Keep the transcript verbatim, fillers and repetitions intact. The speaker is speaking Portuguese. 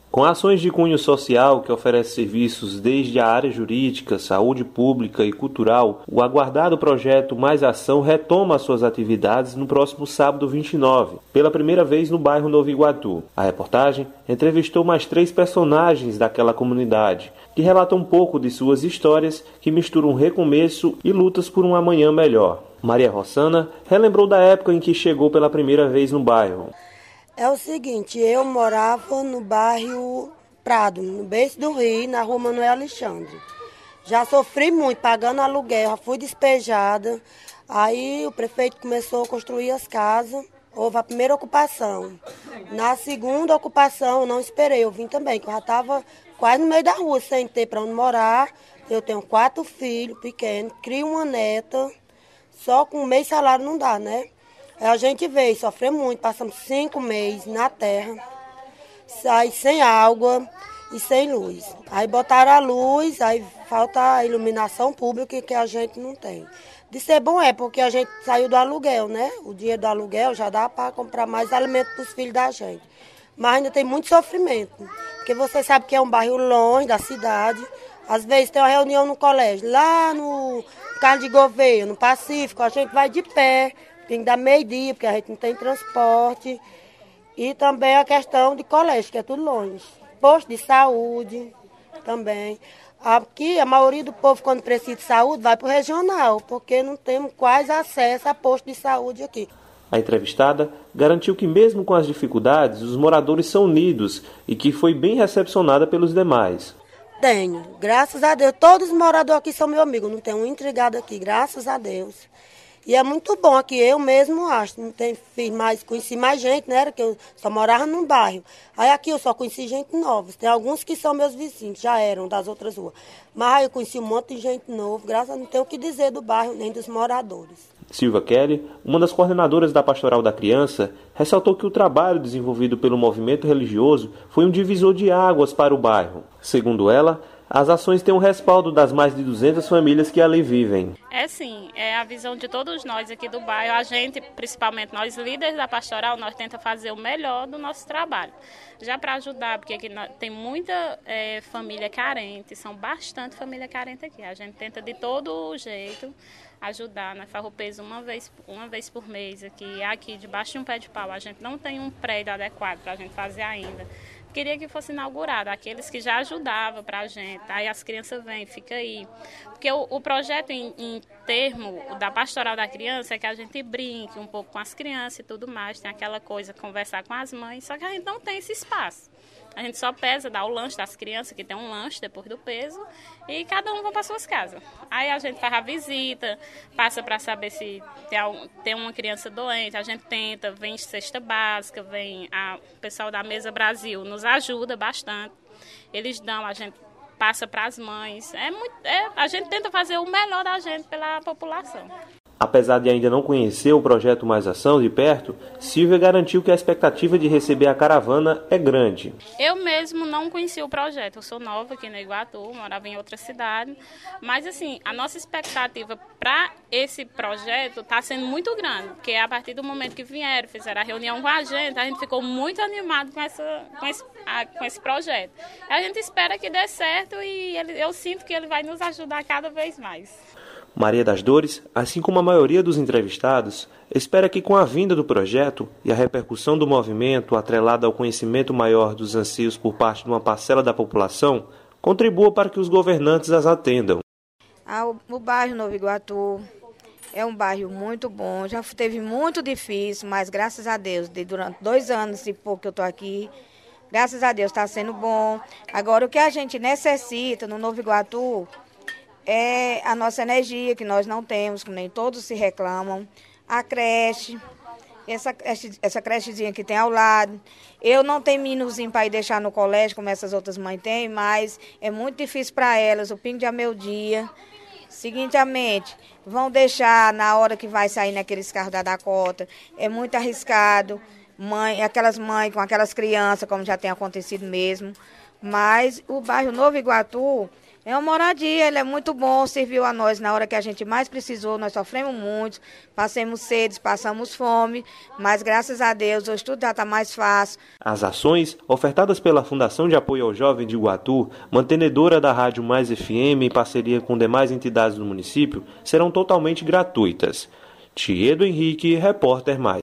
Com ações de cunho social que oferece serviços desde a área jurídica, saúde pública e cultural, o aguardado projeto Mais Ação retoma suas atividades no próximo sábado vinte e nove, pela primeira vez no bairro Novo Iguatu. A reportagem entrevistou mais três personagens daquela comunidade, que relatam um pouco de suas histórias que misturam recomeço e lutas por um amanhã melhor. Maria Rossana relembrou da época em que chegou pela primeira vez no bairro. É o seguinte, eu morava no bairro Prado, no beiço do Rio, na rua Manuel Alexandre. Já sofri muito, pagando aluguel, já fui despejada. Aí o prefeito começou a construir as casas, houve a primeira ocupação. Na segunda ocupação eu não esperei, eu vim também, que eu já estava quase no meio da rua, sem ter para onde morar. Eu tenho quatro filhos pequenos, crio uma neta, só com um mês de salário não dá, né? Aí a gente veio, sofreu muito, passamos cinco meses na terra, sai sem água e sem luz. Aí botaram a luz, aí falta a iluminação pública que a gente não tem. De ser bom é porque a gente saiu do aluguel, né? O dinheiro do aluguel já dá para comprar mais alimento para os filhos da gente. Mas ainda tem muito sofrimento, porque você sabe que é um bairro longe da cidade. Às vezes tem uma reunião no colégio, lá no Carlos de Gouveia, no Pacífico, a gente vai de pé. Tem que dar meio-dia, porque a gente não tem transporte. E também a questão de colégio, que é tudo longe. Posto de saúde também. Aqui, a maioria do povo, quando precisa de saúde, vai para o regional, porque não temos quase acesso a posto de saúde aqui. A entrevistada garantiu que, mesmo com as dificuldades, os moradores são unidos e que foi bem recepcionada pelos demais. Tenho, graças a Deus. Todos os moradores aqui são meus amigos, não tem um intrigado aqui, graças a Deus. E é muito bom aqui, eu mesmo acho, não tem, fiz mais, conheci mais gente, né, que eu só morava num bairro. Aí aqui eu só conheci gente nova, tem alguns que são meus vizinhos, já eram das outras ruas. Mas aí eu conheci um monte de gente nova, graças a Deus, não tenho o que dizer do bairro, nem dos moradores. Silvia Kelly, uma das coordenadoras da Pastoral da Criança, ressaltou que o trabalho desenvolvido pelo movimento religioso foi um divisor de águas para o bairro. Segundo ela, as ações têm um respaldo das mais de duzentas famílias que ali vivem. É sim, é a visão de todos nós aqui do bairro. A gente, principalmente nós líderes da pastoral, nós tentamos fazer o melhor do nosso trabalho. Já para ajudar, porque aqui tem muita é, família carente, são bastante família carente aqui. A gente tenta de todo jeito ajudar, né? Farroupilha uma vez, uma vez por mês aqui, aqui debaixo de um pé de pau. A gente não tem um prédio adequado para a gente fazer ainda. Queria que fosse inaugurado, aqueles que já ajudavam para a gente. Aí as crianças vêm, fica aí. Porque o, o projeto em, em termo da Pastoral da Criança é que a gente brinque um pouco com as crianças e tudo mais. Tem aquela coisa, conversar com as mães, só que a gente não tem esse espaço. A gente só pesa, dá o lanche das crianças, que tem um lanche depois do peso, e cada um vai para suas casas. Aí a gente faz a visita, passa para saber se tem, algum, tem uma criança doente, a gente tenta, vem cesta básica, vem a, o pessoal da Mesa Brasil nos ajuda bastante. Eles dão, a gente passa para as mães. É muito, é, a gente tenta fazer o melhor da gente pela população. Apesar de ainda não conhecer o projeto Mais Ação de perto, Silvia garantiu que a expectativa de receber a caravana é grande. Eu mesmo não conheci o projeto, eu sou nova aqui no Iguatu, morava em outra cidade, mas assim, a nossa expectativa para esse projeto está sendo muito grande, porque a partir do momento que vieram, fizeram a reunião com a gente, a gente ficou muito animado com, essa, com, esse, a, com esse projeto. A gente espera que dê certo e ele, eu sinto que ele vai nos ajudar cada vez mais. Maria das Dores, assim como a maioria dos entrevistados, espera que com a vinda do projeto e a repercussão do movimento atrelada ao conhecimento maior dos anseios por parte de uma parcela da população, contribua para que os governantes as atendam. Ah, o, o bairro Novo Iguatu é um bairro muito bom, já teve muito difícil, mas graças a Deus, de, durante dois anos e pouco que eu estou aqui, graças a Deus está sendo bom. Agora, o que a gente necessita no Novo Iguatu é a nossa energia, que nós não temos, que nem todos se reclamam. A creche, essa, essa crechezinha que tem ao lado. Eu não tenho meninozinho para ir deixar no colégio, como essas outras mães têm, mas é muito difícil para elas, o pingo de meio-dia. Seguintemente, vão deixar na hora que vai sair naqueles carros da Dakota. É muito arriscado. Mãe, aquelas mães com aquelas crianças, como já tem acontecido mesmo. Mas o bairro Novo Iguatu É uma moradia, ele é muito bom, serviu a nós na hora que a gente mais precisou, nós sofremos muito, passamos sede, passamos fome, mas graças a Deus hoje tudo já está mais fácil. As ações, ofertadas pela Fundação de Apoio ao Jovem de Iguatu, mantenedora da Rádio Mais F M em parceria com demais entidades do município, serão totalmente gratuitas. Tiedo Henrique, repórter Mais.